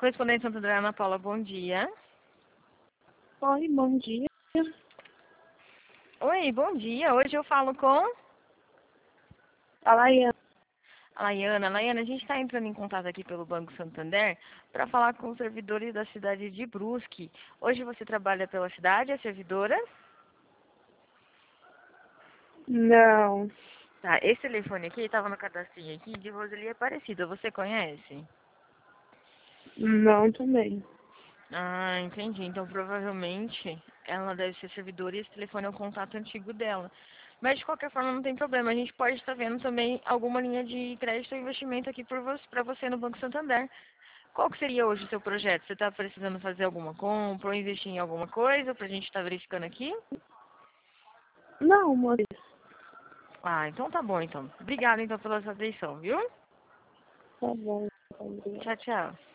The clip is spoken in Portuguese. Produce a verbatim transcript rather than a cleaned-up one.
Correspondente Santander, Ana Paula, bom dia. Oi, bom dia. Oi, bom dia. Hoje eu falo com A Laiane. a Laiana. Laiana, a gente está entrando em contato aqui pelo Banco Santander para falar com os servidores da cidade de Brusque. Hoje você trabalha pela cidade, é servidora? Não, Tá, esse telefone aqui estava no cadastrinho aqui de Roseli Aparecida. Você conhece? não também. Ah, entendi. Então, provavelmente, ela deve ser servidora e esse telefone é o contato antigo dela. Mas, de qualquer forma, não tem problema. A gente pode estar vendo também alguma linha de crédito ou investimento aqui para você, pra você no Banco Santander. Qual que seria hoje o seu projeto? Você está precisando fazer alguma compra ou investir em alguma coisa para a gente estar verificando aqui? Não, moça. Ah, então tá bom, então. Obrigada, então, pela sua atenção, viu? Tá bom. Obrigada. Tchau, tchau.